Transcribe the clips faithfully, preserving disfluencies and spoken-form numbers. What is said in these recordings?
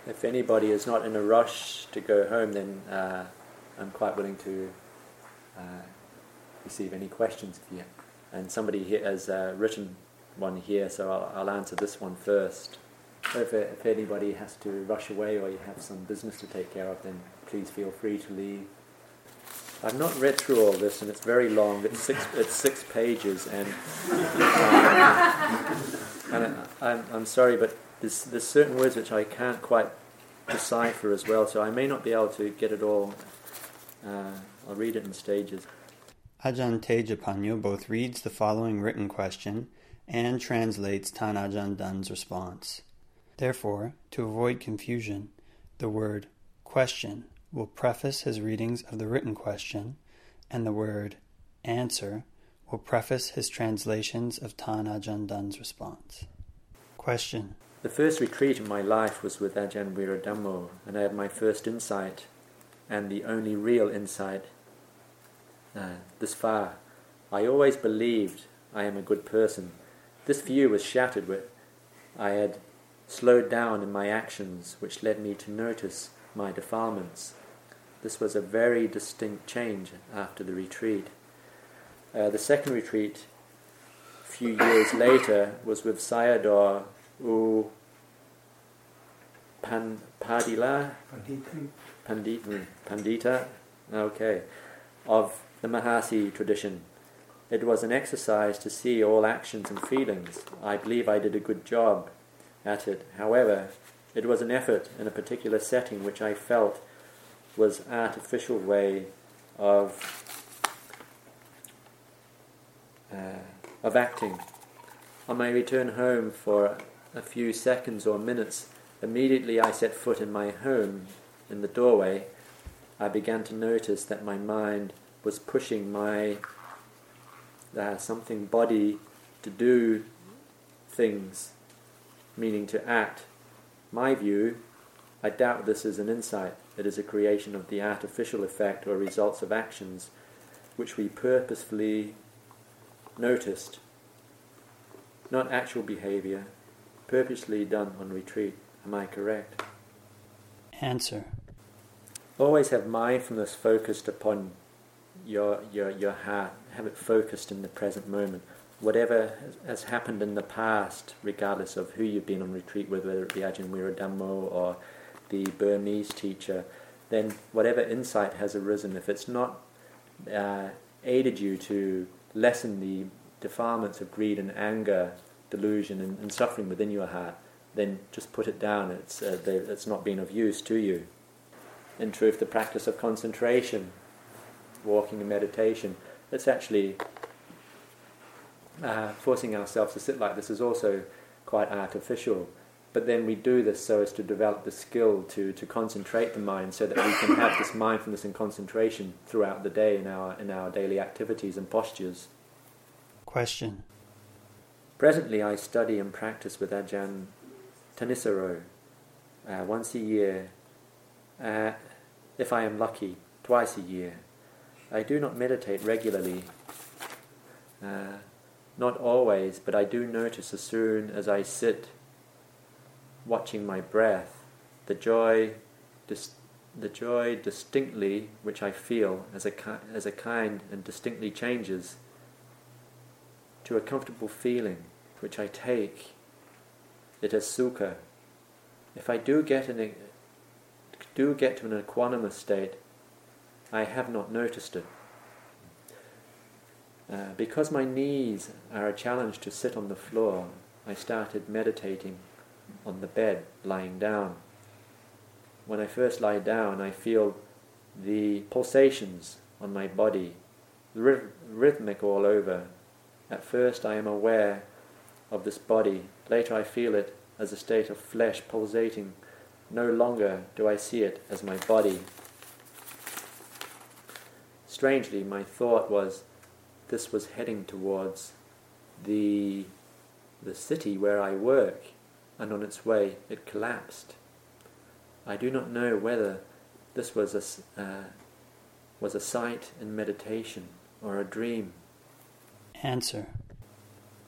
if anybody is not in a rush to go home, then uh, I'm quite willing to uh, receive any questions if you have. And somebody here has uh, written one here, so I'll, I'll answer this one first. If, if anybody has to rush away or you have some business to take care of, then please feel free to leave. I've not read through all this, and it's very long. It's six. It's six pages, and um, and I, I'm I'm sorry, but there's there's certain words which I can't quite decipher as well, so I may not be able to get it all. Uh, I'll read it in stages. Ajahn Tejapanyo both reads the following written question and translates Tan Ajahn Dun's response. Therefore, to avoid confusion, the word question will preface his readings of the written question, and the word answer will preface his translations of Tan Ajahn Dun's response. Question. The first retreat in my life was with Ajahn Viradhammo, and I had my first insight, and the only real insight uh, this far. I always believed I am a good person. This view was shattered with I had slowed down in my actions, which led me to notice my defilements. This was a very distinct change after the retreat. Uh, the second retreat, a few years later, was with Sayadaw U Pan, Padilla Pandita, Pandita, okay, of the Mahasi tradition. It was an exercise to see all actions and feelings. I believe I did a good job at it. However, it was an effort in a particular setting which I felt was artificial way of uh, of acting. On my return home for a few seconds or minutes, immediately I set foot in my home, in the doorway, I began to notice that my mind was pushing my uh, something body to do things, meaning to act. My view, I doubt this is an insight. It is a creation of the artificial effect or results of actions which we purposefully noticed. Not actual behavior, purposely done on retreat. Am I correct? Answer. Always have mindfulness focused upon your your your heart. Have it focused in the present moment. Whatever has happened in the past, regardless of who you've been on retreat with, whether it be Ajahn Viradhammo or the Burmese teacher, then whatever insight has arisen, if it's not uh, aided you to lessen the defilements of greed and anger, delusion and, and suffering within your heart, then just put it down. It's uh, they, it's not been of use to you. In truth, the practice of concentration, walking and meditation, it's actually uh, forcing ourselves to sit like this is also quite artificial. But then we do this so as to develop the skill to, to concentrate the mind so that we can have this mindfulness and concentration throughout the day in our in our daily activities and postures. Question. Presently I study and practice with Ajahn Thanissaro uh, once a year, uh, if I am lucky, twice a year. I do not meditate regularly, uh, not always, but I do notice as soon as I sit watching my breath, the joy, dis- the joy distinctly which I feel as a ki- as a kind and distinctly changes to a comfortable feeling which I take it as sukha. If I do get an do get to an equanimous state, I have not noticed it. Uh, because my knees are a challenge to sit on the floor, I started meditating on the bed, lying down. When I first lie down, I feel the pulsations on my body, ryth- rhythmic all over. At first I am aware of this body. Later I feel it as a state of flesh pulsating. No longer do I see it as my body. Strangely, my thought was this was heading towards the the city where I work, and on its way it collapsed. I do not know whether this was a, uh, was a sight in meditation or a dream. Answer.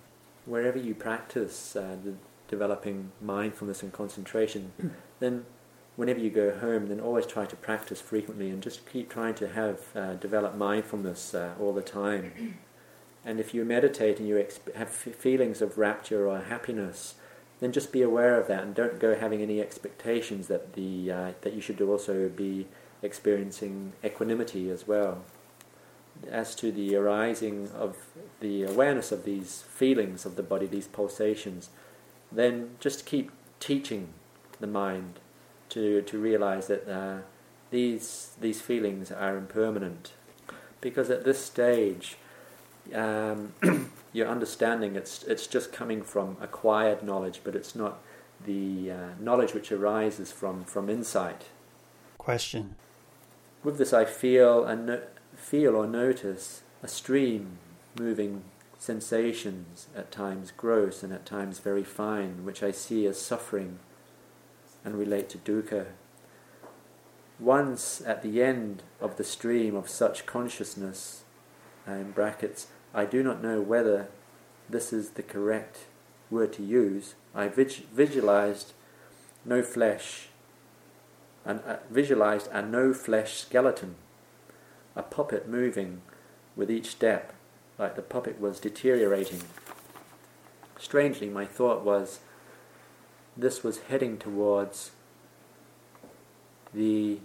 Wherever you practice uh, the developing mindfulness and concentration, then whenever you go home, then always try to practice frequently and just keep trying to have uh, develop mindfulness uh, all the time. And if you meditate and you exp- have f- feelings of rapture or happiness, then just be aware of that and don't go having any expectations that the uh, that you should also be experiencing equanimity as well. As to the arising of the awareness of these feelings of the body, these pulsations, then just keep teaching the mind to to realize that uh, these these feelings are impermanent, because at this stage um, your understanding it's it's just coming from acquired knowledge, but it's not the uh, knowledge which arises from from insight. Question. With this, I feel and no, feel or notice a stream moving sensations, at times gross and at times very fine, which I see as suffering and relate to dukkha. Once at the end of the stream of such consciousness, uh, in brackets, I do not know whether this is the correct word to use, I vig- visualized no flesh, and uh, visualized a no-flesh skeleton, a puppet moving with each step, like the puppet was deteriorating. Strangely, my thought was, this was heading towards the,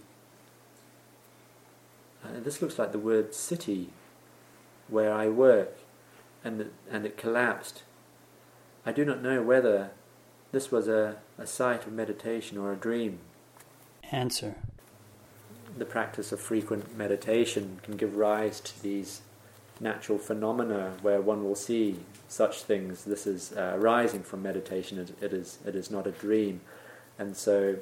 uh, this looks like the word city, where I work, and it, and it collapsed. I do not know whether this was a, a sight of meditation or a dream. Answer. The practice of frequent meditation can give rise to these natural phenomena where one will see such things. This is uh, arising from meditation. It, it is it is not a dream. And so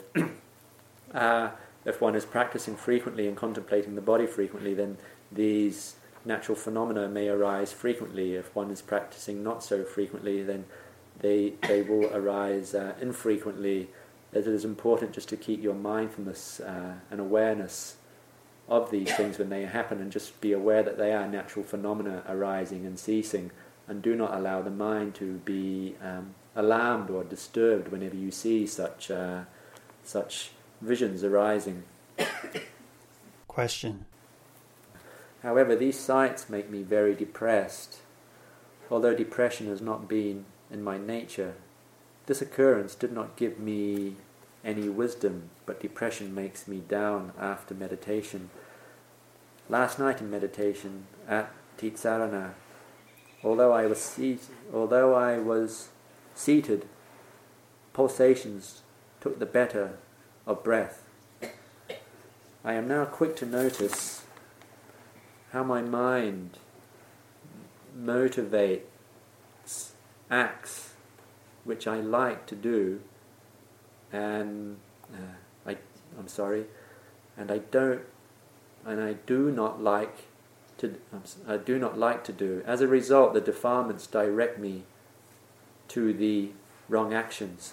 uh, if one is practicing frequently and contemplating the body frequently, then these natural phenomena may arise frequently. If one is practicing not so frequently, then they they will arise uh, infrequently. It is important just to keep your mindfulness uh, and awareness of these things when they happen, and just be aware that they are natural phenomena arising and ceasing, and do not allow the mind to be um, alarmed or disturbed whenever you see such uh, such visions arising. Question. However, these sights make me very depressed. Although depression has not been in my nature, this occurrence did not give me any wisdom, but depression makes me down after meditation. Last night in meditation at Titsarana, although I was seated, although I was seated, pulsations took the better of breath. I am now quick to notice how my mind motivates acts which I like to do, and uh, I, I'm sorry, and I don't, and I do not like to, I do not like to do. As a result, the defilements direct me to the wrong actions.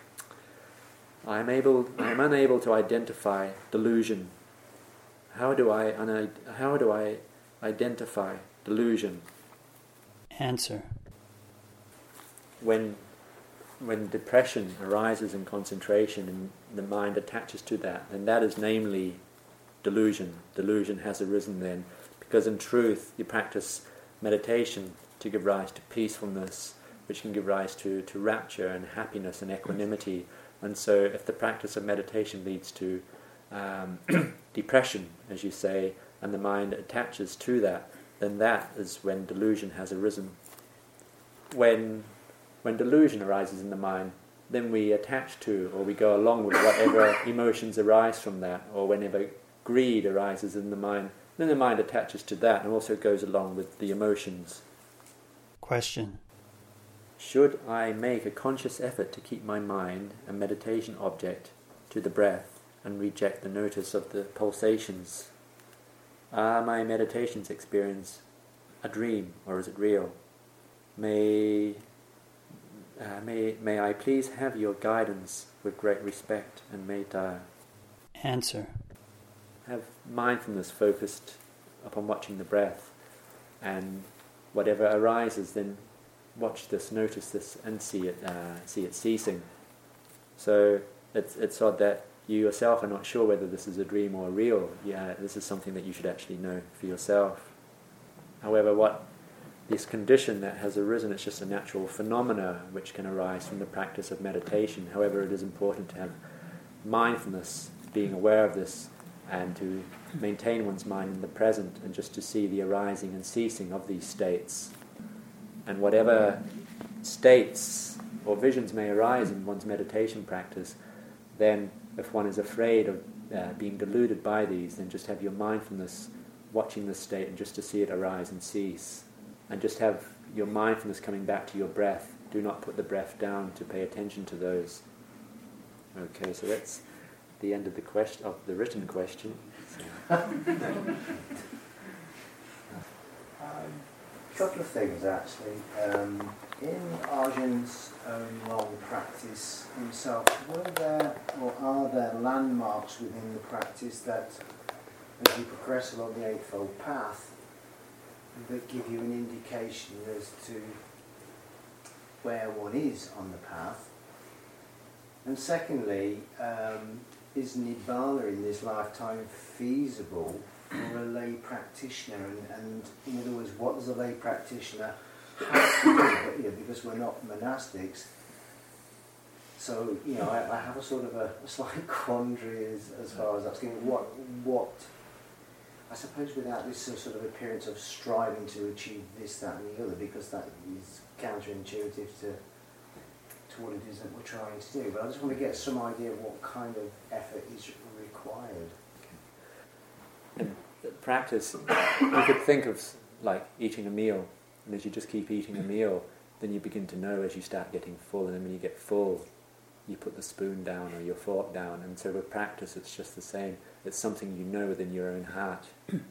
I am able, I am unable to identify delusion. How do I, un- how do I identify delusion? Answer. When when depression arises in concentration and the mind attaches to that, then that is namely delusion. Delusion has arisen then, because in truth you practice meditation to give rise to peacefulness, which can give rise to, to rapture and happiness and equanimity. And so if the practice of meditation leads to um, depression, as you say, and the mind attaches to that, then that is when delusion has arisen. When When delusion arises in the mind, then we attach to, or we go along with whatever emotions arise from that, or whenever greed arises in the mind, then the mind attaches to that and also goes along with the emotions. Question. Should I make a conscious effort to keep my mind a meditation object to the breath and reject the notice of the pulsations? Are my meditations experience a dream, or is it real? May... Uh, may, may I please have your guidance with great respect and metta. Answer. Have mindfulness focused upon watching the breath, and whatever arises, then watch this, notice this, and see it, uh, see it ceasing. So it's it's odd that you yourself are not sure whether this is a dream or real, yeah, this is something that you should actually know for yourself. However, what this condition that has arisen, it's just a natural phenomena which can arise from the practice of meditation. However, it is important to have mindfulness, being aware of this, and to maintain one's mind in the present, and just to see the arising and ceasing of these states. And whatever states or visions may arise in one's meditation practice, then if one is afraid of uh, being deluded by these, then just have your mindfulness watching this state and just to see it arise and cease. And just have your mindfulness coming back to your breath. Do not put the breath down to pay attention to those. Okay, so that's the end of the question of the written question. So. um, a couple of things actually. Um, in Arjan's own long practice himself, were there or are there landmarks within the practice that, as you progress along the Eightfold Path, that give you an indication as to where one is on the path? And secondly, um, is Nibbana in this lifetime feasible for a lay practitioner? And, and in other words, what does a lay practitioner have to do? But, you know, because we're not monastics, so you know, I, I have a sort of a, a slight quandary as, as far as asking what what. I suppose without this sort of appearance of striving to achieve this, that and the other, because that is counterintuitive to to what it is that we're trying to do. But I just want to get some idea of what kind of effort is required. And practice, you could think of like eating a meal, and as you just keep eating a meal, then you begin to know as you start getting full, and then when you get full, you put the spoon down or your fork down. And so with practice it's just the same. It's something you know within your own heart.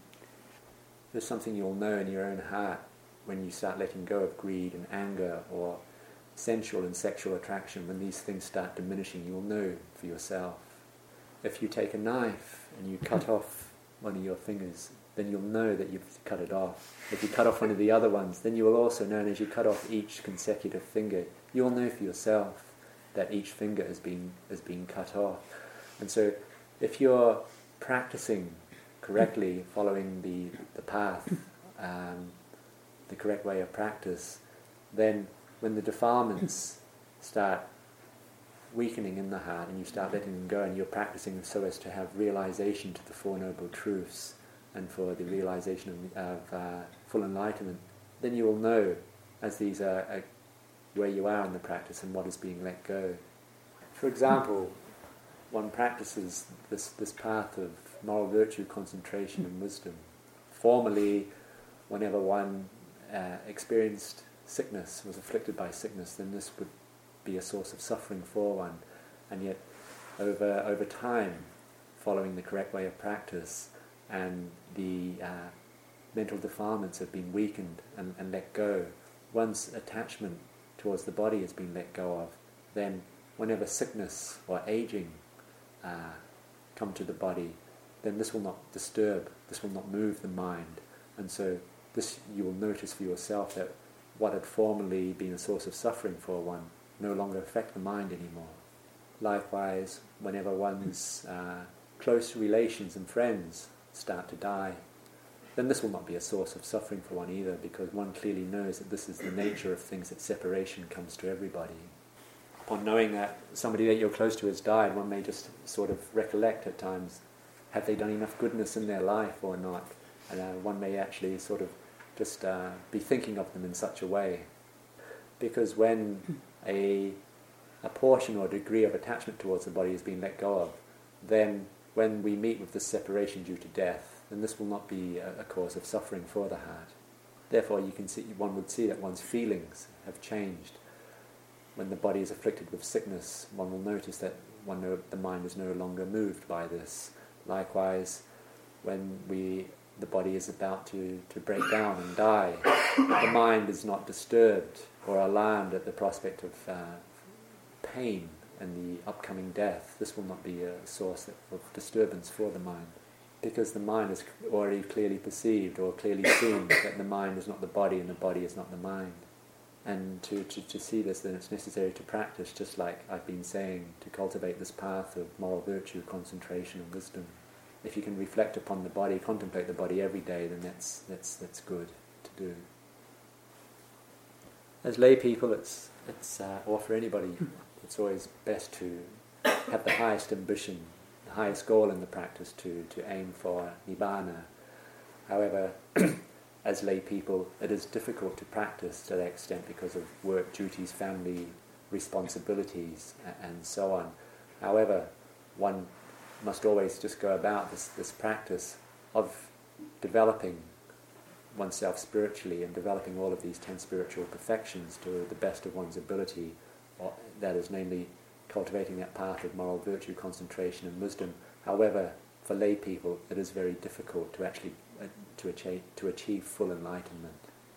There's something you'll know in your own heart when you start letting go of greed and anger or sensual and sexual attraction. When these things start diminishing, you'll know for yourself. If you take a knife and you cut off one of your fingers, then you'll know that you've cut it off. If you cut off one of the other ones, then you will also know, and as you cut off each consecutive finger, you'll know for yourself that each finger has been has been cut off. And so if you're practicing correctly, following the, the path, um, the correct way of practice, then when the defilements start weakening in the heart and you start letting them go, and you're practicing so as to have realization to the Four Noble Truths and for the realization of, of uh, full enlightenment, then you will know as these are, are where you are in the practice and what is being let go. For example, one practices this, this path of moral virtue, concentration and wisdom. Formerly, whenever one uh, experienced sickness, was afflicted by sickness, then this would be a source of suffering for one. And yet, over over time, following the correct way of practice, and the uh, mental defilements have been weakened and, and let go, one's attachment towards the body has been let go of, then whenever sickness or aging uh, come to the body, then this will not disturb, this will not move the mind. And so this you will notice for yourself that what had formerly been a source of suffering for one no longer affect the mind anymore. Likewise, whenever one's uh, close relations and friends start to die, then this will not be a source of suffering for one either, because one clearly knows that this is the nature of things, that separation comes to everybody. Upon knowing that somebody that you're close to has died, one may just sort of recollect at times, have they done enough goodness in their life or not? And uh, one may actually sort of just uh, be thinking of them in such a way. Because when a, a portion or degree of attachment towards the body has been let go of, then when we meet with this separation due to death, then this will not be a, a cause of suffering for the heart. Therefore, you can see, one would see that one's feelings have changed. When the body is afflicted with sickness, one will notice that one know, the mind is no longer moved by this. Likewise, when we the body is about to, to break down and die, the mind is not disturbed or alarmed at the prospect of uh, pain and the upcoming death. This will not be a source of disturbance for the mind, because the mind has already clearly perceived or clearly seen that the mind is not the body and the body is not the mind. And to, to, to see this, then it's necessary to practice, just like I've been saying, to cultivate this path of moral virtue, concentration and wisdom. If you can reflect upon the body, contemplate the body every day, then that's that's that's good to do. As lay people, it's it's uh, or for anybody, it's always best to have the highest ambition, the highest goal in the practice, to, to aim for nibbana. However, as lay people, it is difficult to practice to that extent because of work, duties, family responsibilities, and so on. However, one must always just go about this, this practice of developing oneself spiritually and developing all of these ten spiritual perfections to the best of one's ability. Or, that is, namely, cultivating that path of moral virtue, concentration and wisdom. However, for lay people, it is very difficult to actually uh, to achieve to achieve full enlightenment.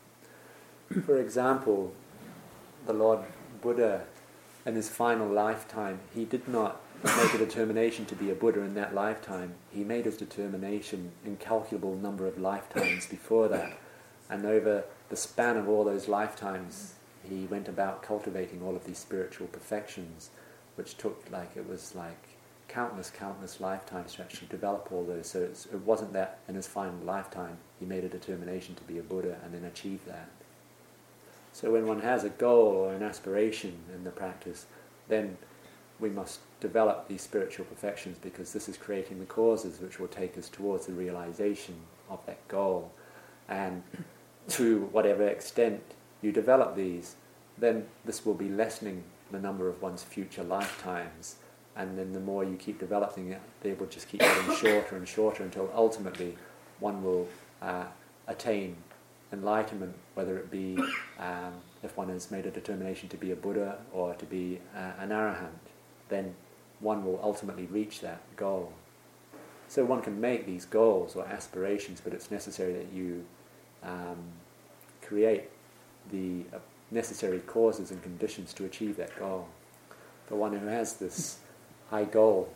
For example, the Lord Buddha, in his final lifetime, he did not make a determination to be a Buddha in that lifetime. He made his determination incalculable number of lifetimes before that, and over the span of all those lifetimes, he went about cultivating all of these spiritual perfections, which took like it was like countless, countless lifetimes to actually develop all those. So it's, it wasn't that in his final lifetime he made a determination to be a Buddha and then achieve that. So when one has a goal or an aspiration in the practice, then we must develop these spiritual perfections, because this is creating the causes which will take us towards the realization of that goal. And to whatever extent you develop these, then this will be lessening the number of one's future lifetimes. And then the more you keep developing it, they will just keep getting shorter and shorter until ultimately one will uh, attain enlightenment, whether it be um, if one has made a determination to be a Buddha or to be uh, an Arahant, then one will ultimately reach that goal. So one can make these goals or aspirations, but it's necessary that you um, create the uh, necessary causes and conditions to achieve that goal. For one who has this high goal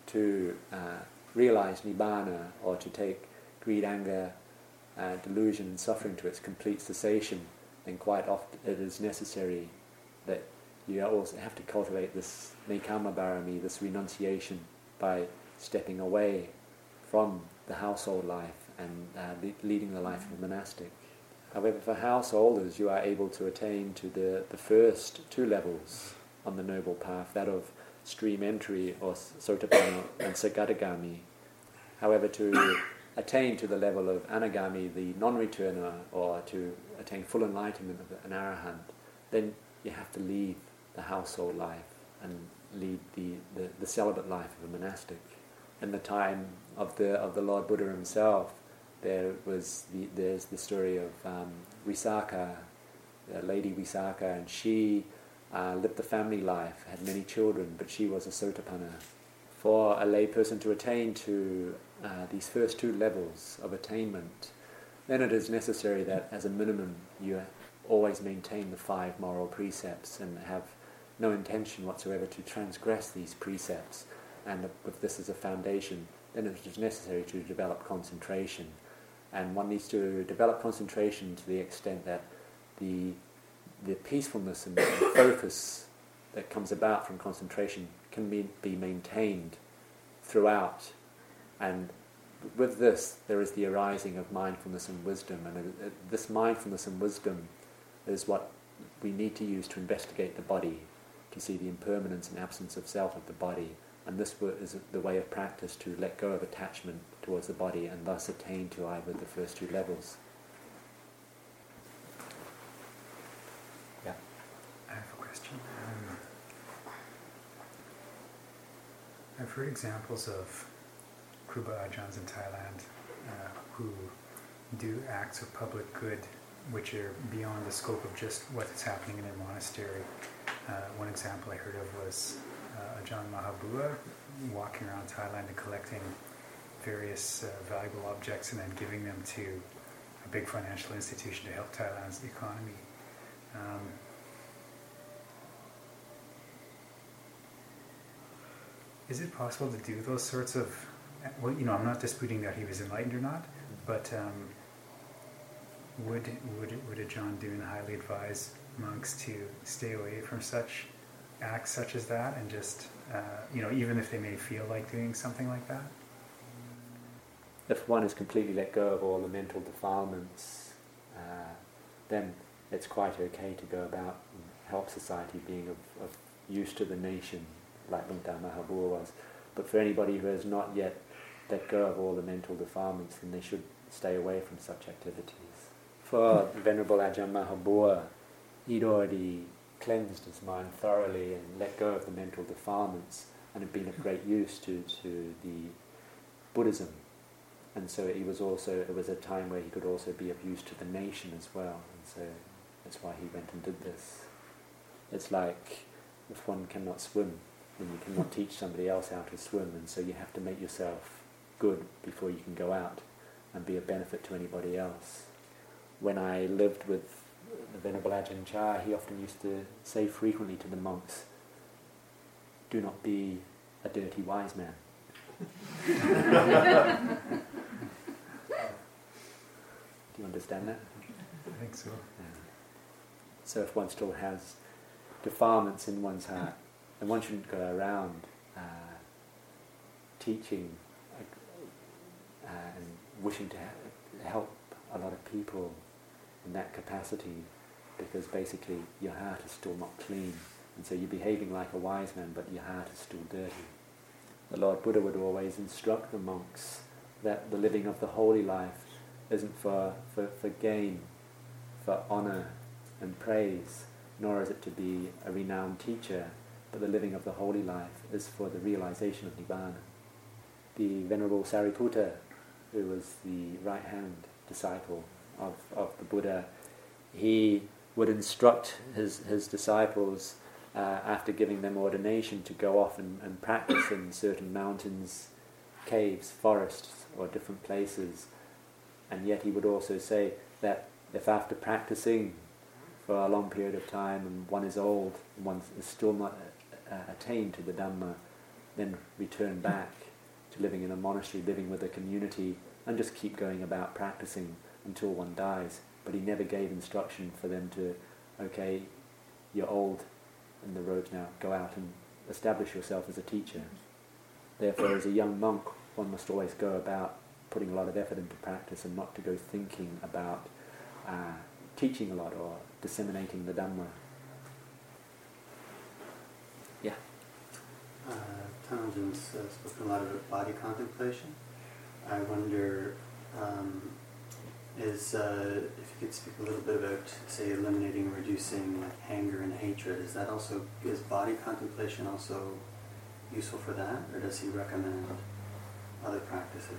to uh, realize Nibbana, or to take greed, anger, uh, delusion and suffering to its complete cessation, then quite often it is necessary that you also have to cultivate this Nekama Barami, this renunciation, by stepping away from the household life and uh, le- leading the life of a monastic. However, for householders, you are able to attain to the, the first two levels on the Noble Path, that of stream entry or Sotapanna and Sagadagami. However, to attain to the level of Anagami, the non-returner, or to attain full enlightenment of an Arahant, then you have to leave the household life and lead the, the, the celibate life of a monastic. In the time of the of the Lord Buddha himself, there was the, there's the story of um, Visakha, uh, Lady Visakha, and she uh, lived the family life, had many children, but she was a Sotapanna. For a lay person to attain to uh, these first two levels of attainment, then it is necessary that as a minimum you always maintain the five moral precepts and have no intention whatsoever to transgress these precepts. And with this as a foundation, then it is necessary to develop concentration. And one needs to develop concentration to the extent that the the peacefulness and the focus that comes about from concentration can be, be maintained throughout. And with this, there is the arising of mindfulness and wisdom. And it, it, this mindfulness and wisdom is what we need to use to investigate the body, to see the impermanence and absence of self of the body. And this is the way of practice to let go of attachment towards the body and thus attain to either of the first two levels. Yeah. I have a question. Um, I've heard examples of Kruba Ajahns in Thailand uh, who do acts of public good which are beyond the scope of just what is happening in their monastery. Uh, one example I heard of was uh, Ajahn Mahabua walking around Thailand and collecting various uh, valuable objects and then giving them to a big financial institution to help Thailand's economy. Um, is it possible to do those sorts of, well, you know, I'm not disputing that he was enlightened or not, but um, would would would Ajahn Dun highly advise monks to stay away from such acts such as that, and just, uh, you know, even if they may feel like doing something like that? If one has completely let go of all the mental defilements, uh, then it's quite okay to go about and help society, being of, of use to the nation, like Luntha Mahabua was. But for anybody who has not yet let go of all the mental defilements, then they should stay away from such activities. For Venerable Ajahn Mahabua, he'd already cleansed his mind thoroughly and let go of the mental defilements, and had been of great use to, to the Buddhism. And so he was also, it was a time where he could also be of use to the nation as well, and so that's why he went and did this. It's like if one cannot swim, then you cannot teach somebody else how to swim, and so you have to make yourself good before you can go out and be of benefit to anybody else. When I lived with the Venerable Ajahn Chah, he often used to say frequently to the monks, "Do not be a dirty wise man." Do you understand that? I think so. Yeah. So if one still has defilements in one's heart, then one shouldn't go around uh, teaching uh, and wishing to ha- help a lot of people in that capacity, because basically your heart is still not clean, and so you're behaving like a wise man, but your heart is still dirty. The Lord Buddha would always instruct the monks that the living of the holy life isn't for, for, for gain, for honour and praise, nor is it to be a renowned teacher, but the living of the holy life is for the realization of Nibbana. The Venerable Sariputta, who was the right-hand disciple of, of the Buddha, he would instruct his, his disciples uh, after giving them ordination to go off and, and practice in certain mountains, caves, forests, or different places. And yet he would also say that if after practicing for a long period of time and one is old and one is still not uh, attained to the Dhamma, then return back to living in a monastery, living with a community, and just keep going about practicing until one dies. But he never gave instruction for them to, okay, you're old and the road now, go out and establish yourself as a teacher. Therefore, as a young monk, one must always go about putting a lot of effort into practice and not to go thinking about uh, teaching a lot or disseminating the Dhamma. Yeah? Uh, Tanajan's uh, spoken a lot about body contemplation. I wonder, um, is uh, if you could speak a little bit about, say, eliminating or reducing like anger and hatred. Is that also, is body contemplation also useful for that, or does he recommend other practices?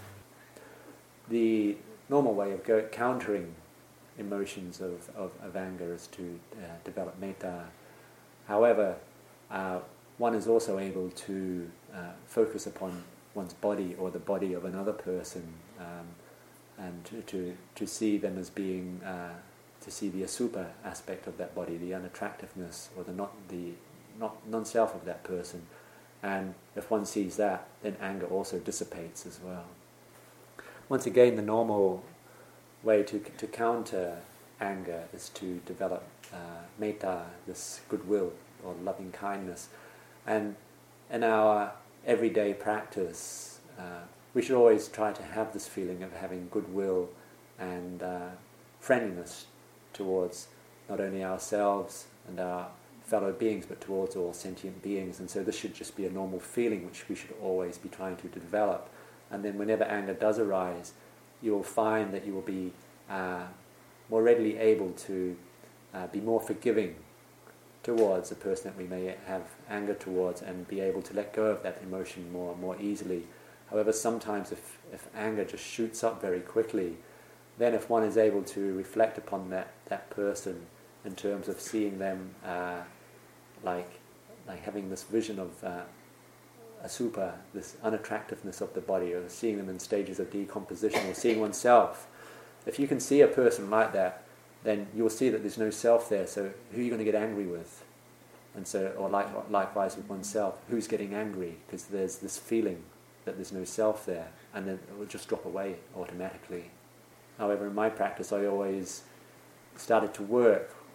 The normal way of go- countering emotions of, of, of anger is to uh, develop metta. However, uh, one is also able to uh, focus upon one's body or the body of another person, um, and to, to to see them as being uh, to see the asupa aspect of that body, the unattractiveness or the not the not non-self of that person. And if one sees that, then anger also dissipates as well. Once again, the normal way to to counter anger is to develop uh, metta, this goodwill or loving kindness. And in our everyday practice, uh, we should always try to have this feeling of having goodwill and uh, friendliness towards not only ourselves and our fellow beings, but towards all sentient beings. And so this should just be a normal feeling which we should always be trying to develop. And then whenever anger does arise, you will find that you will be uh, more readily able to uh, be more forgiving towards the person that we may have anger towards, and be able to let go of that emotion more more easily. However, sometimes if, if anger just shoots up very quickly, then if one is able to reflect upon that, that person in terms of seeing them uh, like like having this vision of uh, asupa, this unattractiveness of the body, or seeing them in stages of decomposition, or seeing oneself. If you can see a person like that, then you'll see that there's no self there, so who are you going to get angry with? And so, or like, likewise with oneself, who's getting angry? Because there's this feeling that there's no self there, and then it will just drop away automatically. However, in my practice, I always started to work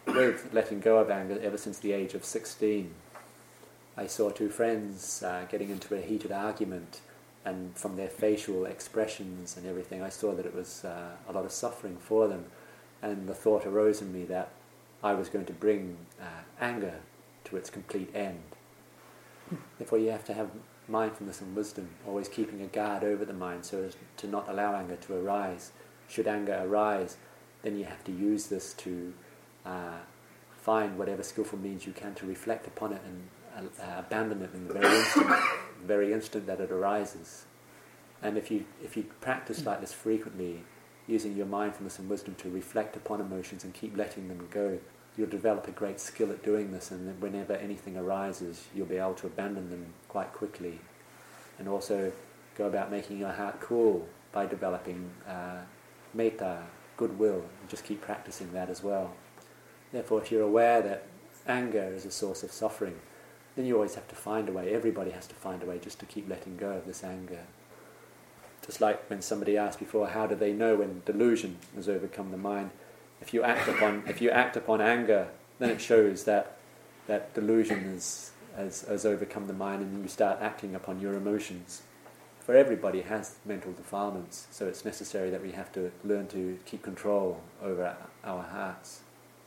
with letting go of anger ever since the age of sixteen. I saw two friends uh, getting into a heated argument, and from their facial expressions and everything, I saw that it was uh, a lot of suffering for them. And the thought arose in me that I was going to bring uh, anger to its complete end. Therefore, you have to have mindfulness and wisdom, always keeping a guard over the mind so as to not allow anger to arise. Should anger arise, then you have to use this to uh, find whatever skillful means you can to reflect upon it and uh, abandon it in the very instant, the very instant that it arises. And if you if you practice like this frequently, using your mindfulness and wisdom to reflect upon emotions and keep letting them go, you'll develop a great skill at doing this, and then whenever anything arises, you'll be able to abandon them quite quickly. And also go about making your heart cool by developing uh, metta, goodwill, and just keep practicing that as well. Therefore, if you're aware that anger is a source of suffering, then you always have to find a way, everybody has to find a way just to keep letting go of this anger. Just like when somebody asked before, how do they know when delusion has overcome the mind? If you act upon if you act upon anger, then it shows that that delusion is, has, has overcome the mind, and you start acting upon your emotions. For everybody has mental defilements, so it's necessary that we have to learn to keep control over our hearts.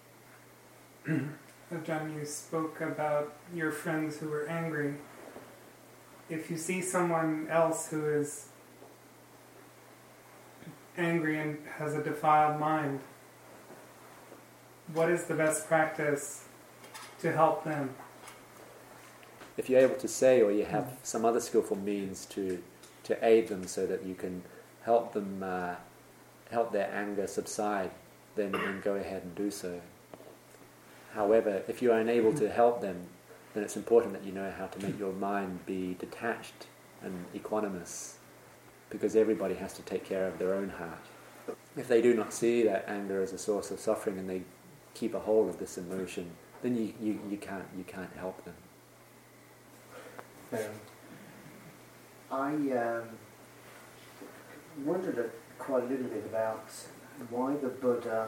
John, you spoke about your friends who were angry. If you see someone else who is angry and has a defiled mind, what is the best practice to help them? If you're able to say, or you have some other skillful means to to aid them so that you can help them uh, help their anger subside, then, then go ahead and do so. However, if you are unable to help them, then it's important that you know how to make your mind be detached and equanimous, because everybody has to take care of their own heart. If they do not see that anger as a source of suffering and they keep a hold of this emotion, then you, you, you can't you can't help them. Um, I um, wondered a, quite a little bit about why the Buddha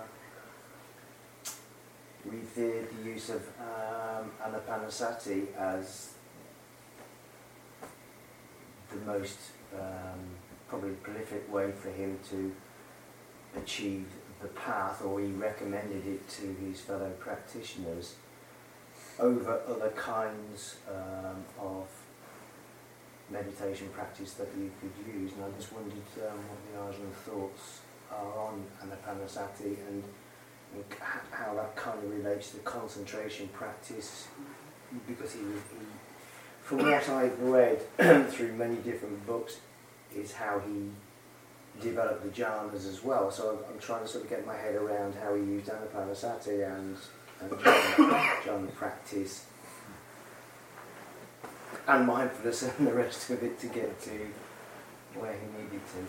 revered the use of um, anapanasati as the most um, probably prolific way for him to achieve the path, or he recommended it to his fellow practitioners over other kinds um, of meditation practice that you could use. And I just wondered um, what the Ajahn thoughts are on anapanasati, and, and how that kind of relates to concentration practice, because he, he from what I've read through many different books, is how he developed the jhanas as well. So I'm, I'm trying to sort of get my head around how he used anapanasati and, and jhana, jhana practice and mindfulness and the rest of it to get to where he needed to.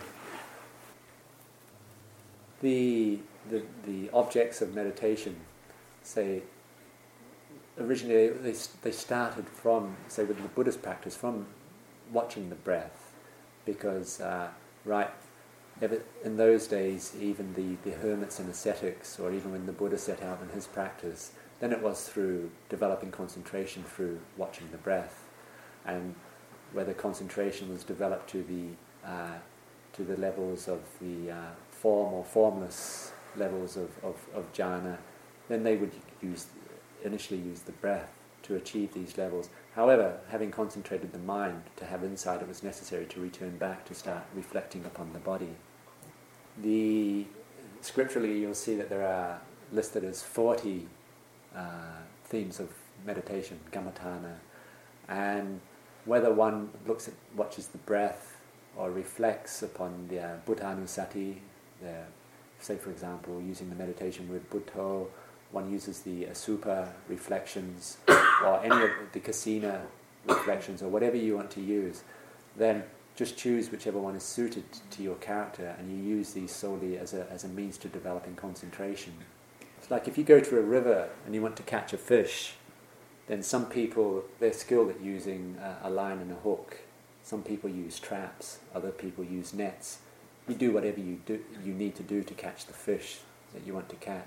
The the the objects of meditation, say, originally they they started from, say, with the Buddhist practice, from watching the breath, because uh, right ever, in those days, even the, the hermits and ascetics, or even when the Buddha set out in his practice, then it was through developing concentration through watching the breath, and whether concentration was developed to the uh, to the levels of the uh, form or formless levels of, of, of jhana, then they would use initially use the breath to achieve these levels. However, having concentrated the mind to have insight, it was necessary to return back to start reflecting upon the body. The scripturally, you'll see that there are listed as forty uh, themes of meditation, Kammatthana, and whether one looks at watches the breath or reflects upon the uh, Buddhanusati, the, say for example, using the meditation word Buddho, one uses the Asupa reflections or any of the Kasina reflections, or whatever you want to use, then just choose whichever one is suited to your character, and you use these solely as a as a means to developing concentration. It's like if you go to a river and you want to catch a fish, then some people, they're skilled at using a, a line and a hook. Some people use traps, other people use nets. You do whatever you do you need to do to catch the fish that you want to catch.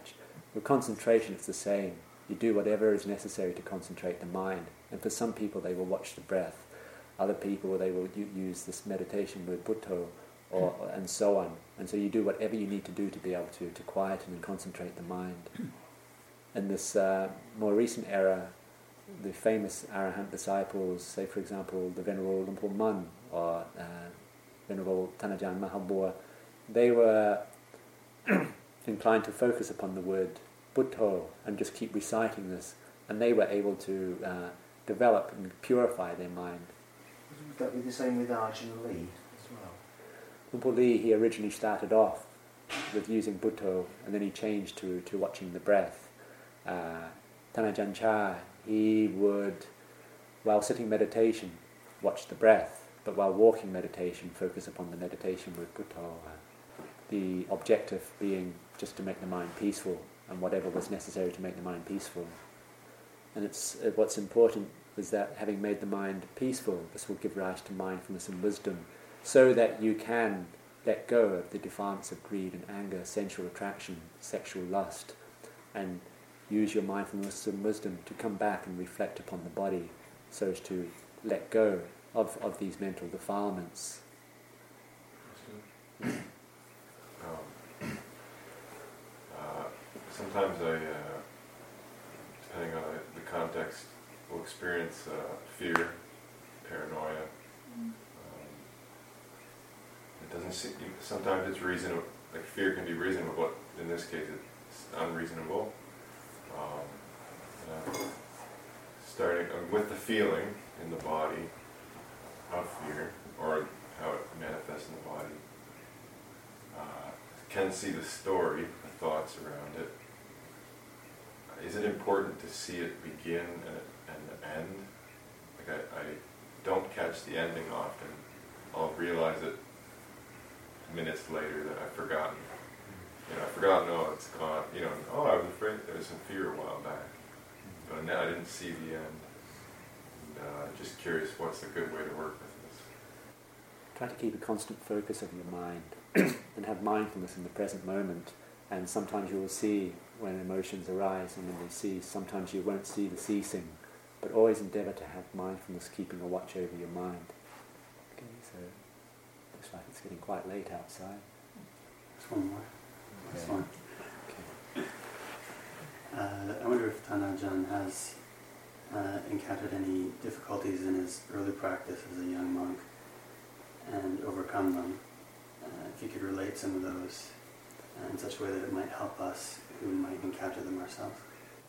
With concentration, it's the same. You do whatever is necessary to concentrate the mind. And for some people, they will watch the breath. Other people, they will u- use this meditation with Buddho, or, or and so on. And so you do whatever you need to do to be able to, to quieten and concentrate the mind. In this uh, more recent era, the famous Arahant disciples, say for example the Venerable Luang Por Mun or uh, Venerable Thanajan Mahabua, they were inclined to focus upon the word Buddho and just keep reciting this, and they were able to uh, develop and purify their mind. Would that be the same with Ajahn Lee as well? Luang Por Lee, he originally started off with using Buddho, and then he changed to, to watching the breath. Uh, Thanajan Cha, he would, while sitting meditation, watch the breath, but while walking meditation, focus upon the meditation with Buddho. Uh, the objective being just to make the mind peaceful, and whatever was necessary to make the mind peaceful. And it's uh, what's important is that having made the mind peaceful, this will give rise to mindfulness and wisdom, so that you can let go of the defiance of greed and anger, sensual attraction, sexual lust, and use your mindfulness and wisdom to come back and reflect upon the body, so as to let go of, of these mental defilements. Um, uh, sometimes I, uh, depending on the, the context, will experience uh, fear, paranoia. Um, it doesn't seem, sometimes it's reasonable, like fear can be reasonable, but in this case it's unreasonable. Um, uh, starting uh, with the feeling in the body of fear, or how it manifests in the body, uh, can see the story, the thoughts around it. Is it important to see it begin and, and end? Like I, I don't catch the ending often. I'll realize it minutes later that I've forgotten. You know, I've forgotten, oh, it's gone. You know, oh, I was afraid there was some fear a while back. But now I didn't see the end. And, uh, just curious, what's a good way to work with this? Try to keep a constant focus of your mind and have mindfulness in the present moment. And sometimes you will see when emotions arise and when they cease. Sometimes you won't see the ceasing. But always endeavour to have mindfulness keeping a watch over your mind. Okay, so looks like it's getting quite late outside. Just one more. This Okay. one. Okay. Uh, I wonder if Thanajan has uh, encountered any difficulties in his early practice as a young monk and overcome them. Uh, if you could relate some of those uh, in such a way that it might help us who might encounter them ourselves.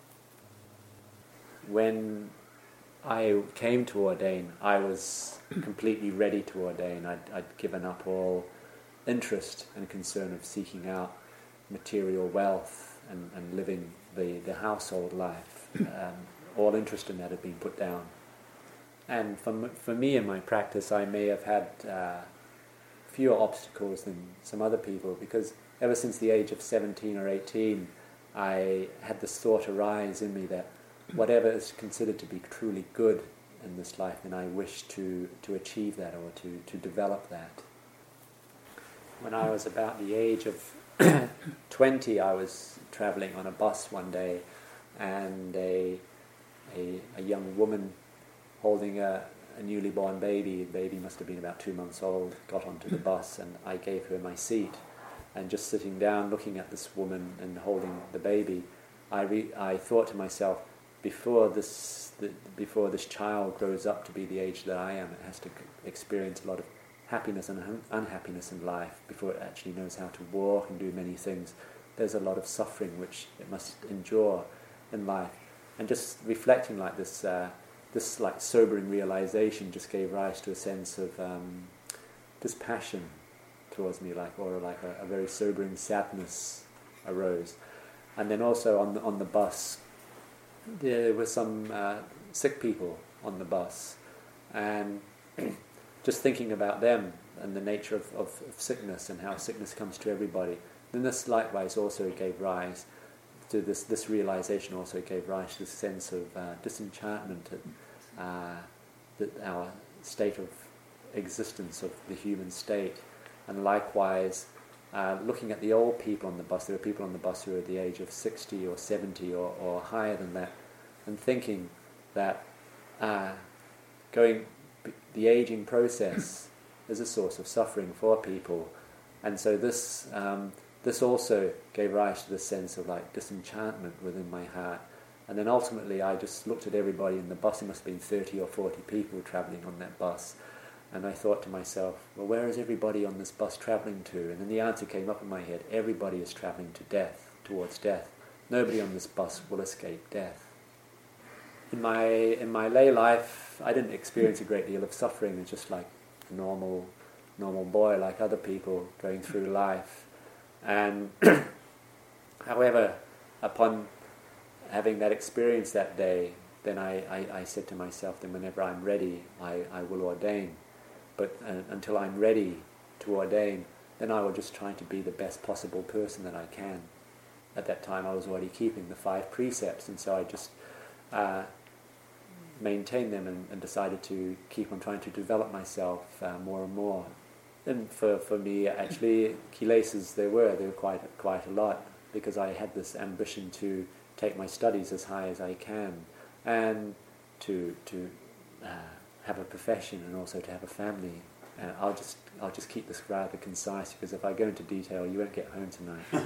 When I came to ordain, I was completely ready to ordain. I'd, I'd given up all interest and concern of seeking out material wealth and, and living the, the household life. Um, all interest in that had been put down. And for, for me in my practice, I may have had uh, fewer obstacles than some other people, because ever since the age of seventeen or eighteen, I had this thought arise in me that whatever is considered to be truly good in this life, then I wish to, to achieve that or to, to develop that. When I was about the age of twenty, I was travelling on a bus one day, and a, a, a young woman holding a, a newly born baby, the baby must have been about two months old, got onto the bus, and I gave her my seat. And just sitting down, looking at this woman and holding the baby, I re- I thought to myself, before this the, before this child grows up to be the age that I am, it has to experience a lot of happiness and un- unhappiness in life before it actually knows how to walk and do many things. There's a lot of suffering which it must endure in life. And just reflecting like this, uh, this like sobering realization just gave rise to a sense of um, dispassion towards me, like or like a, a very sobering sadness arose. And then also on the, on the bus, there were some uh, sick people on the bus, and just thinking about them and the nature of, of, of sickness and how sickness comes to everybody. Then this likewise also gave rise to this, this realization also gave rise to this sense of uh, disenchantment at uh, the, our state of existence, of the human state. And likewise, uh, looking at the old people on the bus. There were people on the bus who were at the age of sixty or seventy or, or higher than that, and thinking that uh, going the aging process is a source of suffering for people. And so this um, this also gave rise to this sense of like disenchantment within my heart. And then ultimately I just looked at everybody in the bus. There must have been thirty or forty people travelling on that bus. And I thought to myself, well, where is everybody on this bus travelling to? And then the answer came up in my head: everybody is travelling to death, towards death. Nobody on this bus will escape death. In my in my lay life, I didn't experience a great deal of suffering. It's just like a normal, normal boy, like other people going through life. And however, upon having that experience that day, then I, I, I said to myself, then whenever I'm ready, I, I will ordain. But uh, until I'm ready to ordain, then I will just try to be the best possible person that I can. At that time I was already keeping the five precepts, and so I just uh, maintained them and, and decided to keep on trying to develop myself uh, more and more. And for, for me, actually, kilesas there were, there were quite, quite a lot, because I had this ambition to take my studies as high as I can, and to to uh, have a profession, and also to have a family. And I'll just I'll just keep this rather concise, because if I go into detail, you won't get home tonight.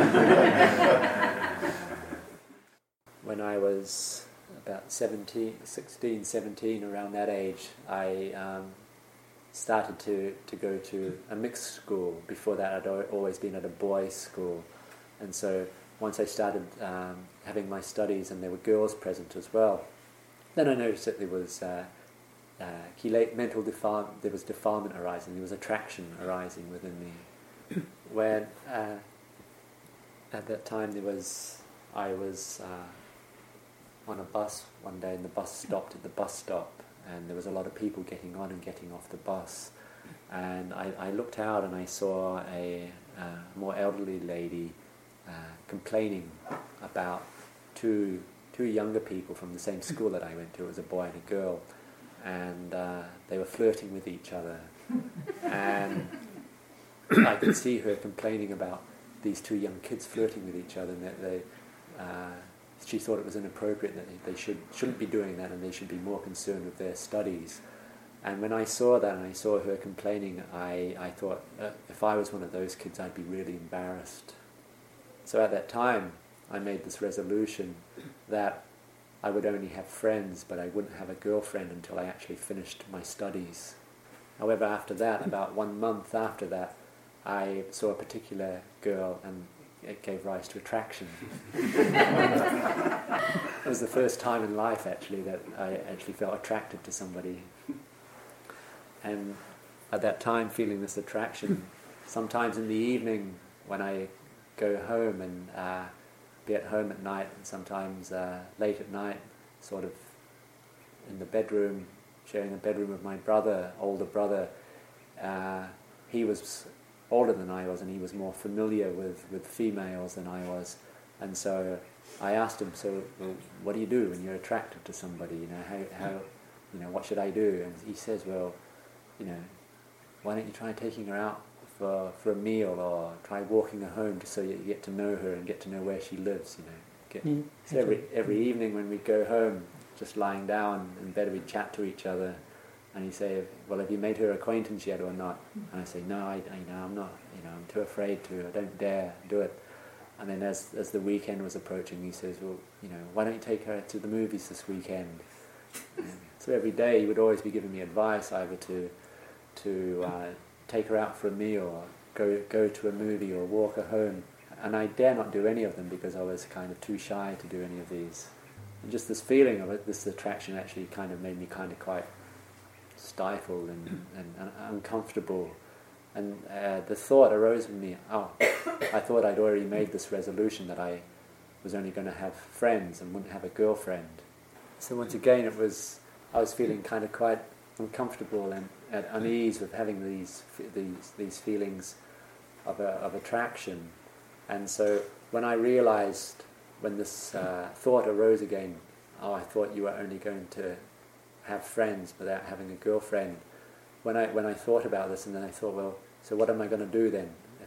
When I was about seventeen, sixteen, seventeen, around that age, I um, started to, to go to a mixed school. Before that, I'd always been at a boys' school, and so once I started um, having my studies and there were girls present as well, then I noticed that there was uh, uh, mental defile- there was defilement arising, there was attraction arising within me. When uh, at that time there was, I was uh, on a bus one day, and the bus stopped at the bus stop, and there was a lot of people getting on and getting off the bus, and I, I looked out and I saw a uh, more elderly lady Uh, complaining about two two younger people from the same school that I went to. It was a boy and a girl, and uh, they were flirting with each other, and I could see her complaining about these two young kids flirting with each other, and that they uh, she thought it was inappropriate, that they should shouldn't be doing that, and they should be more concerned with their studies. And when I saw that, and I saw her complaining, I, I thought, uh, if I was one of those kids, I'd be really embarrassed. So at that time, I made this resolution that I would only have friends, but I wouldn't have a girlfriend until I actually finished my studies. However, after that, about one month after that, I saw a particular girl, and it gave rise to attraction. It was the first time in life, actually, that I actually felt attracted to somebody. And at that time, feeling this attraction, sometimes in the evening when I go home and uh, be at home at night, and sometimes uh, late at night, sort of in the bedroom, sharing a bedroom with my brother, older brother. Uh, he was older than I was, and he was more familiar with, with females than I was. And so I asked him, so well, what do you do when you're attracted to somebody? You know, how, how, you know, what should I do? And he says, well, you know, why don't you try taking her out for for a meal, or try walking her home, just so you get to know her and get to know where she lives, you know. Get, mm, so every every evening when we go home, just lying down in bed, we'd chat to each other, and he'd say, well, have you made her acquaintance yet or not? And I say, no, I, I you know, I'm not, you know, I'm too afraid to, I don't dare do it. And then as as the weekend was approaching, he says, well, you know, why don't you take her to the movies this weekend? And so every day he would always be giving me advice, either to to uh, take her out for a meal, or go go to a movie, or walk her home. And I dare not do any of them because I was kind of too shy to do any of these. And just this feeling of it, this attraction actually kind of made me kind of quite stifled and, and, and uncomfortable. And uh, the thought arose in me, oh, I thought I'd already made this resolution that I was only going to have friends and wouldn't have a girlfriend. So once again, it was, I was feeling kind of quite uncomfortable and at unease with having these these these feelings of a, of attraction. And so when I realized, when this uh, thought arose again, oh, I thought you were only going to have friends without having a girlfriend. When I when I thought about this, and then I thought, well, so what am I going to do then? If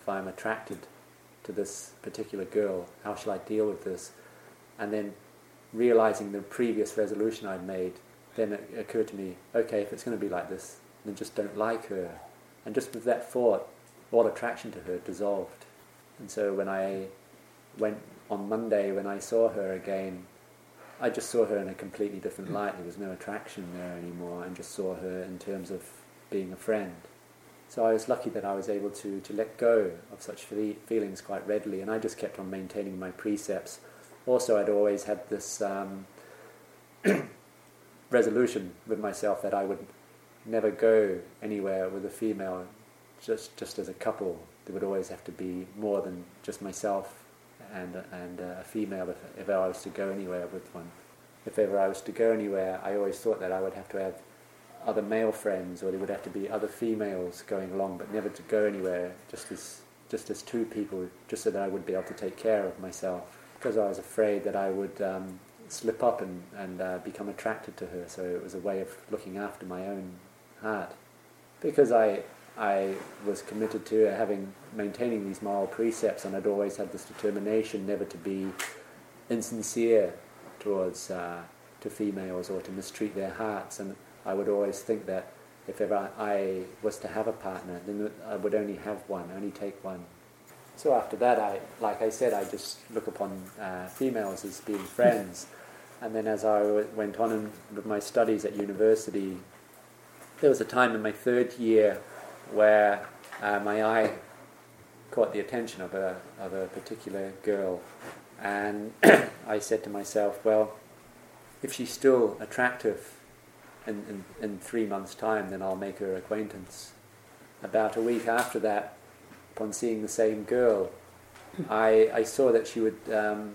if I'm attracted to this particular girl, how shall I deal with this? And then realizing the previous resolution I'd made, then it occurred to me, okay, if it's going to be like this, then just don't like her. And just with that thought, all attraction to her dissolved. And so when I went on Monday, when I saw her again, I just saw her in a completely different light. There was no attraction there anymore, and just saw her in terms of being a friend. So I was lucky that I was able to, to let go of such fe- feelings quite readily, and I just kept on maintaining my precepts. Also, I'd always had this um, resolution with myself that I would never go anywhere with a female just just as a couple. There would always have to be more than just myself and and uh, a female if, if I was to go anywhere with one. If ever I was to go anywhere, I always thought that I would have to have other male friends, or there would have to be other females going along, but never to go anywhere just as just as two people, just so that I would be able to take care of myself. Because I was afraid that I would um, slip up and, and uh, become attracted to her, so it was a way of looking after my own heart. Because I I was committed to having maintaining these moral precepts, and I'd always had this determination never to be insincere towards uh, to females or to mistreat their hearts, and I would always think that if ever I was to have a partner, then I would only have one, only take one. So after that, I, like I said, I just look upon uh, females as being friends. And then as I w- went on in, with my studies at university, there was a time in my third year where uh, my eye caught the attention of a of a particular girl, and I said to myself, well, if she's still attractive in, in, in three months' time, then I'll make her acquaintance. About a week after that, upon seeing the same girl, I I saw that she would um,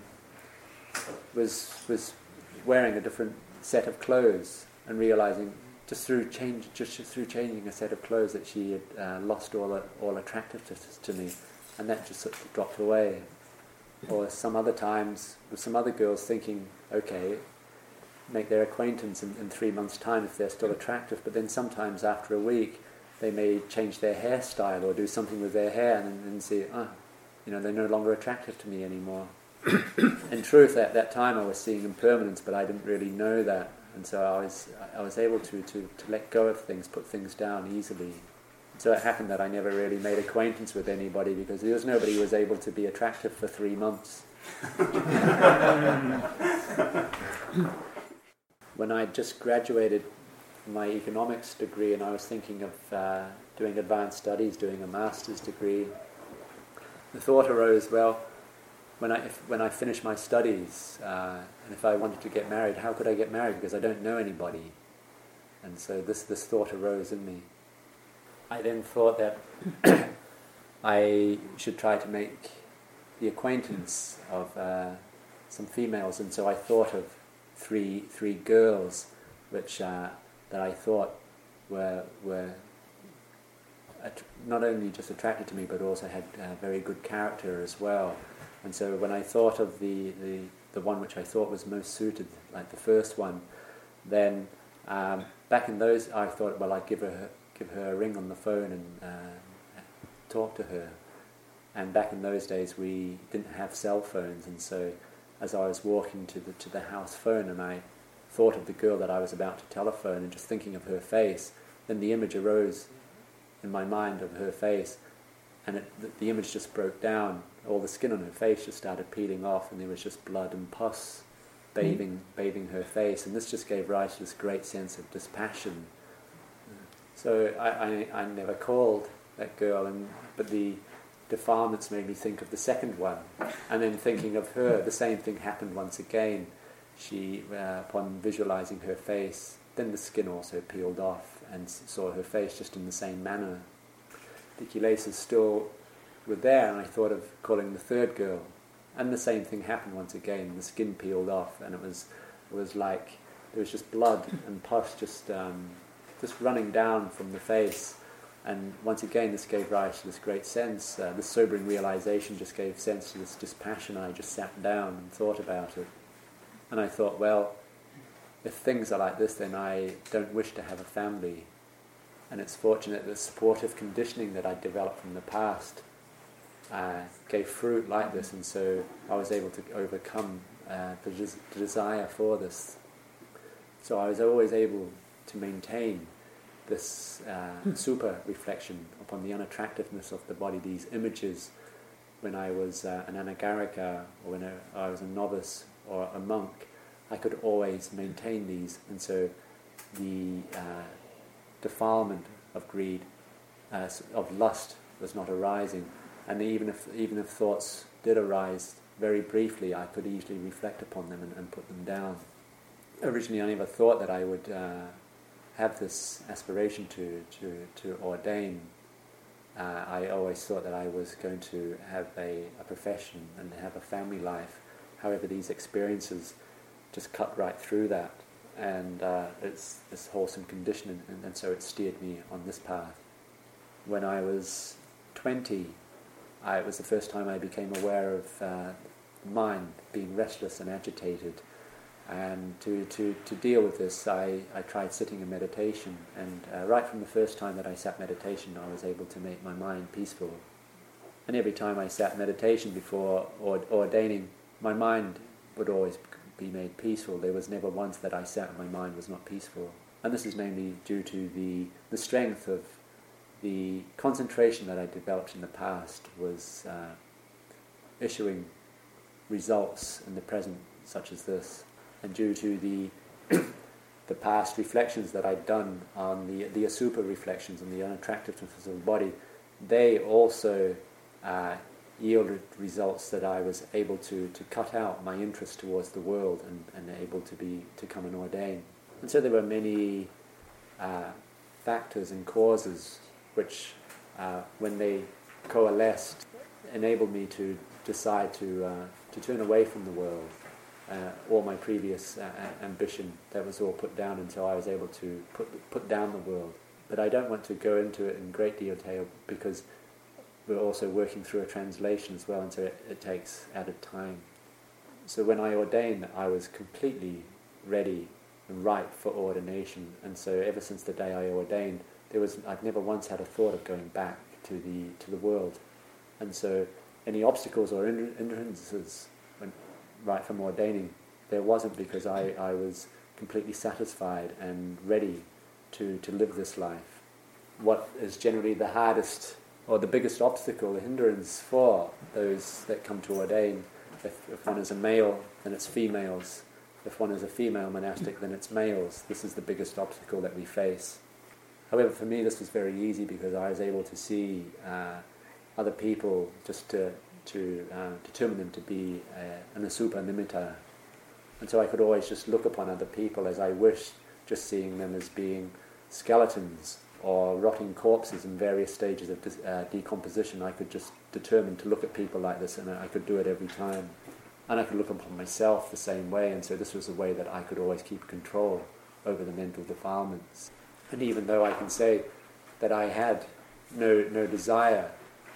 was was wearing a different set of clothes, and realizing just through change just through changing a set of clothes that she had uh, lost all all attractiveness to me, and that just sort of dropped away. Or some other times with some other girls, thinking, okay, make their acquaintance in, in three months' time if they're still attractive, but then sometimes after a week they may change their hairstyle or do something with their hair, and then see, ah, you know, they're no longer attractive to me anymore. In truth, at that time I was seeing impermanence, but I didn't really know that, and so I was I was able to, to, to let go of things, put things down easily. So it happened that I never really made acquaintance with anybody, because there was nobody who was able to be attractive for three months. When I just graduated from my economics degree, and I was thinking of uh, doing advanced studies, doing a master's degree, the thought arose, well, when I if, when I finish my studies, uh, and if I wanted to get married, how could I get married? Because I don't know anybody. And so this, this thought arose in me. I then thought that I should try to make the acquaintance of uh, some females, and so I thought of three three girls, which uh, that I thought were were att- not only just attracted to me, but also had uh, very good character as well. And so when I thought of the, the, the one which I thought was most suited, like the first one, then um, back in those, I thought, well, I'd give her give her a ring on the phone and uh, talk to her. And back in those days, we didn't have cell phones, and so as I was walking to the to the house phone, and I thought of the girl that I was about to telephone, and just thinking of her face, then the image arose in my mind of her face, and it, the, the image just broke down. All the skin on her face just started peeling off, and there was just blood and pus bathing mm. bathing her face, and this just gave rise to this great sense of dispassion. So I, I, I never called that girl, and but the defilements made me think of the second one, and then thinking of her, the same thing happened once again. She, uh, upon visualizing her face, then the skin also peeled off, and saw her face just in the same manner. The kilesas still were there, and I thought of calling the third girl, and the same thing happened once again. The skin peeled off, and it was it was like there was just blood and pus just um, just running down from the face. And once again, this gave rise to this great sense, uh, this sobering realization just gave sense to this dispassion. I just sat down and thought about it. And I thought, well, if things are like this, then I don't wish to have a family. And it's fortunate that the supportive conditioning that I developed from the past uh, gave fruit like this, and so I was able to overcome uh, the, des- the desire for this. So I was always able to maintain this uh, super reflection upon the unattractiveness of the body, these images. When I was uh, an anagarika, or when I was a novice or a monk, I could always maintain these, and so the uh, defilement of greed, uh, of lust, was not arising. And even if even if thoughts did arise very briefly, I could easily reflect upon them and, and put them down. Originally, I never thought that I would uh, have this aspiration to to to ordain. Uh, I always thought that I was going to have a, a profession and have a family life. However, these experiences just cut right through that, and uh, it's this wholesome condition, and, and so it steered me on this path. When I was twenty, I, it was the first time I became aware of uh, mind being restless and agitated. And to, to, to deal with this, I, I tried sitting in meditation, and uh, right from the first time that I sat meditation, I was able to make my mind peaceful. And every time I sat meditation before ord- ordaining, my mind would always be made peaceful. There was never once that I sat and my mind was not peaceful. And this is mainly due to the, the strength of the concentration that I developed in the past was uh, issuing results in the present such as this. And due to the the past reflections that I'd done on the the asupa reflections on the unattractiveness of the body, they also uh, yielded results that I was able to, to cut out my interest towards the world and, and able to be to come and ordain. And so there were many uh, factors and causes which, uh, when they coalesced, enabled me to decide to uh, to turn away from the world. Uh, all my previous uh, ambition, that was all put down until I was able to put put down the world. But I don't want to go into it in great detail because we're also working through a translation as well, and so it, it takes added time. So when I ordained, I was completely ready and ripe for ordination, and so ever since the day I ordained, there was I've never once had a thought of going back to the to the world, and so any obstacles or hindrances when right from ordaining, there wasn't, because I, I was completely satisfied and ready to, to live this life. What is generally the hardest or the biggest obstacle, the hindrance for those that come to ordain, if, if one is a male, then it's females. If one is a female monastic, then it's males. This is the biggest obstacle that we face. However, for me this was very easy because I was able to see uh, other people just to to uh, determine them to be uh, an asupa nimitta. And so I could always just look upon other people as I wished, just seeing them as being skeletons or rotting corpses in various stages of de- uh, decomposition. I could just determine to look at people like this, and I could do it every time. And I could look upon myself the same way, and so this was a way that I could always keep control over the mental defilements. And even though I can say that I had no no desire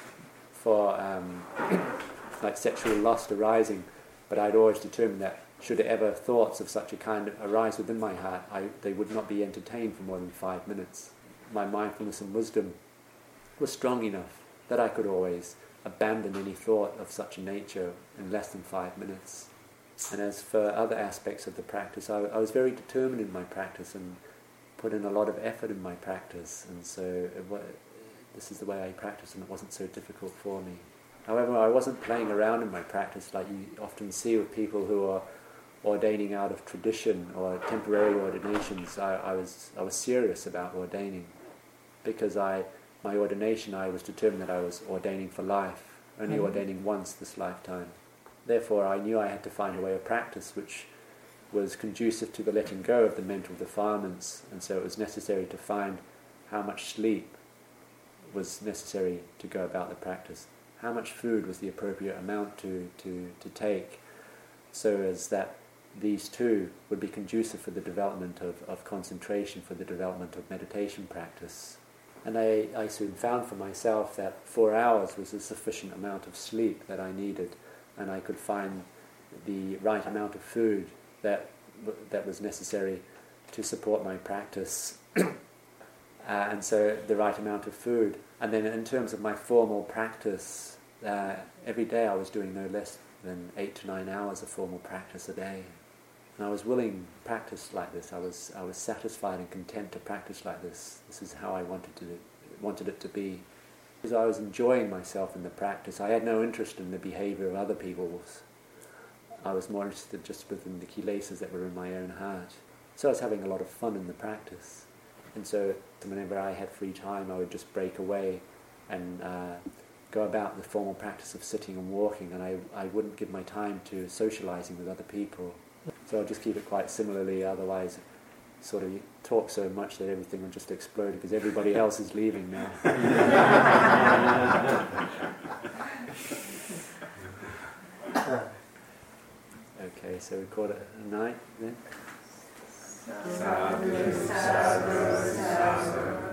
for um, like sexual lust arising, but I'd always determined that should ever thoughts of such a kind arise within my heart, I, they would not be entertained for more than five minutes. My mindfulness and wisdom was strong enough that I could always abandon any thought of such a nature in less than five minutes. And as for other aspects of the practice, I, I was very determined in my practice and put in a lot of effort in my practice, and so it was, this is the way I practice, and it wasn't so difficult for me. However, I wasn't playing around in my practice like you often see with people who are ordaining out of tradition or temporary ordinations. I, I was I was serious about ordaining, because I my ordination I was determined that I was ordaining for life, only mm-hmm. ordaining once this lifetime. Therefore, I knew I had to find a way of practice which was conducive to the letting go of the mental defilements, and so it was necessary to find how much sleep was necessary to go about the practice, how much food was the appropriate amount to, to, to take, so as that these two would be conducive for the development of, of concentration, for the development of meditation practice. And I, I soon found for myself that four hours was a sufficient amount of sleep that I needed, and I could find the right amount of food that that was necessary to support my practice. Uh, and so the right amount of food. And then in terms of my formal practice, uh, every day I was doing no less than eight to nine hours of formal practice a day. And I was willing to practice like this. I was I was satisfied and content to practice like this. This is how I wanted to wanted it to be. Because I was enjoying myself in the practice. I had no interest in the behavior of other people's. I was more interested just within the kilesas that were in my own heart. So I was having a lot of fun in the practice. And so whenever I had free time, I would just break away and uh, go about the formal practice of sitting and walking, and I, I wouldn't give my time to socializing with other people. So I'll just keep it quite similarly, otherwise sort of talk so much that everything will just explode because everybody else is leaving now. Okay, so we call it a night then? Sadhu, sadhu, sadhu.